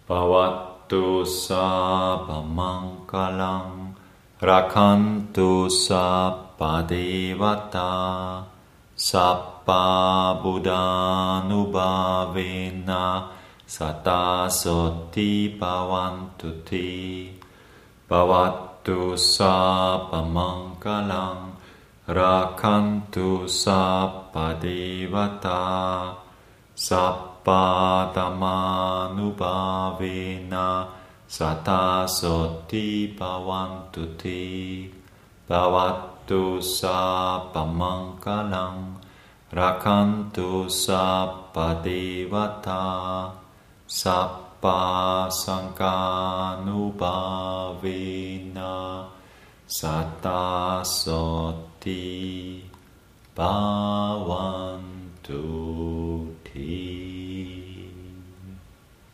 Bhavattu Sabbamangalam Rakantu Sabba-devata Sabba Buddhanubhavena Sata Soti Bhavantu Te Bhavattu Sabbamangalam Rakantu Sabba-devata Sabba-dhamanubhavena Sata Soti Bhavantu Te Bhavattu Sabbamangalam Rakantu Sabba-devata Sabba-sankhanubhavena Sata Soti Bhavantu Te.